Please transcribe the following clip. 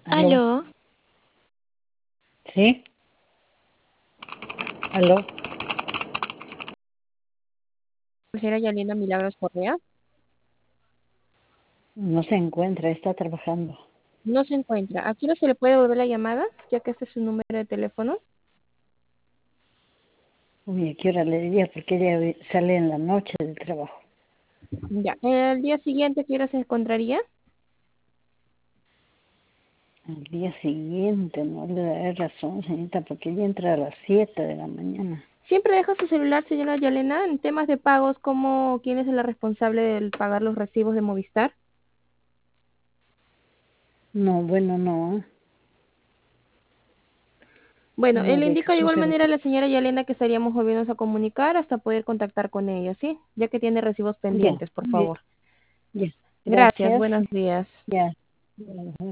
¿Aló? Aló, ¿Sí? ¿Aló? señora Yanina Milagros Correa. No se encuentra, está trabajando. No se encuentra. ¿Aquí no se le puede devolver la llamada, ya que este es su número de teléfono? Uy, ¿a qué hora le diría? Porque ella sale en la noche del trabajo. Ya. El día siguiente, ¿qué hora se encontraría? Al día siguiente, no le daré razón, señorita, porque ella entra a las 7 de la mañana. Siempre deja su celular, señora Yalena, en temas de pagos, como quién es la responsable del pagar los recibos de Movistar. No, bueno, no, Bueno, no le de indico de igual exclusiva. manera a la señora Yalena que estaríamos volviéndonos a comunicar hasta poder contactar con ella, ¿sí? Ya que tiene recibos Ya, pendientes, por ya, favor. ya. Gracias, Gracias. buenos días. Ya.